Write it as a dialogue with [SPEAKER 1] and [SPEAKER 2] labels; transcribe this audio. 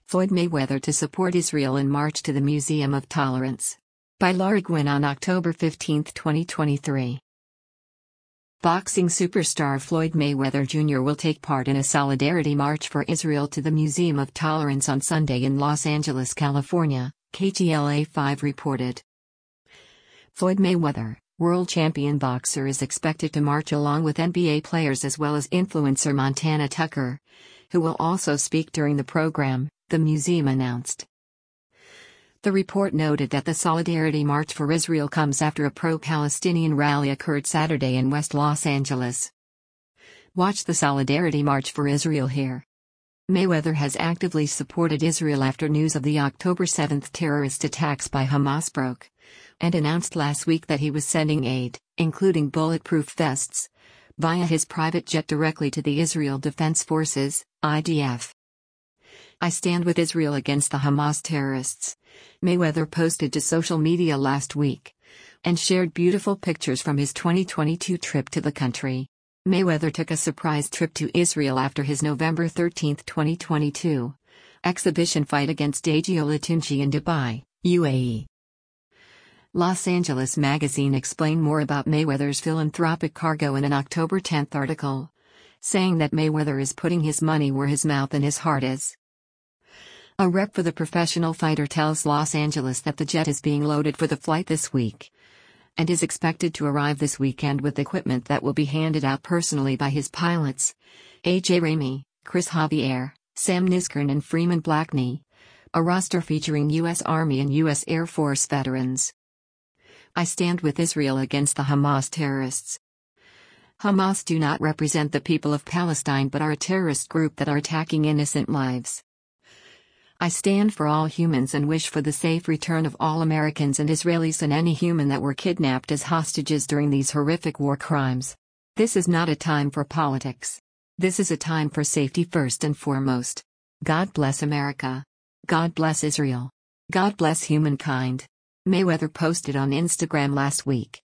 [SPEAKER 1] Floyd Mayweather to support Israel in March to the Museum of Tolerance. By Laura Gwynn on October 15, 2023. Boxing superstar Floyd Mayweather Jr. will take part in a solidarity march for Israel to the Museum of Tolerance on Sunday in Los Angeles, California, KTLA5 reported. Floyd Mayweather, world champion boxer, is expected to march along with NBA players as well as influencer Montana Tucker, who will also speak during the program, the museum announced. The report noted that the Solidarity March for Israel comes after a pro-Palestinian rally occurred Saturday in West Los Angeles. Watch the Solidarity March for Israel here. Mayweather has actively supported Israel after news of the October 7 terrorist attacks by Hamas broke, and announced last week that he was sending aid, including bulletproof vests, via his private jet directly to the Israel Defense Forces, IDF. "I stand with Israel against the Hamas terrorists," Mayweather posted to social media last week, and shared beautiful pictures from his 2022 trip to the country. Mayweather took a surprise trip to Israel after his November 13, 2022, exhibition fight against Daegio Latunchi in Dubai, UAE. Los Angeles Magazine explained more about Mayweather's philanthropic cargo in an October 10 article, saying that Mayweather is putting his money where his mouth and his heart is. A rep for the professional fighter tells Los Angeles that the jet is being loaded for the flight this week, and is expected to arrive this weekend with equipment that will be handed out personally by his pilots, AJ Ramey, Chris Javier, Sam Niskern and Freeman Blackney, a roster featuring U.S. Army and U.S. Air Force veterans. "I stand with Israel against the Hamas terrorists. Hamas do not represent the people of Palestine but are a terrorist group that are attacking innocent lives. I stand for all humans and wish for the safe return of all Americans and Israelis and any human that were kidnapped as hostages during these horrific war crimes. This is not a time for politics. This is a time for safety first and foremost. God bless America. God bless Israel. God bless humankind," Mayweather posted on Instagram last week.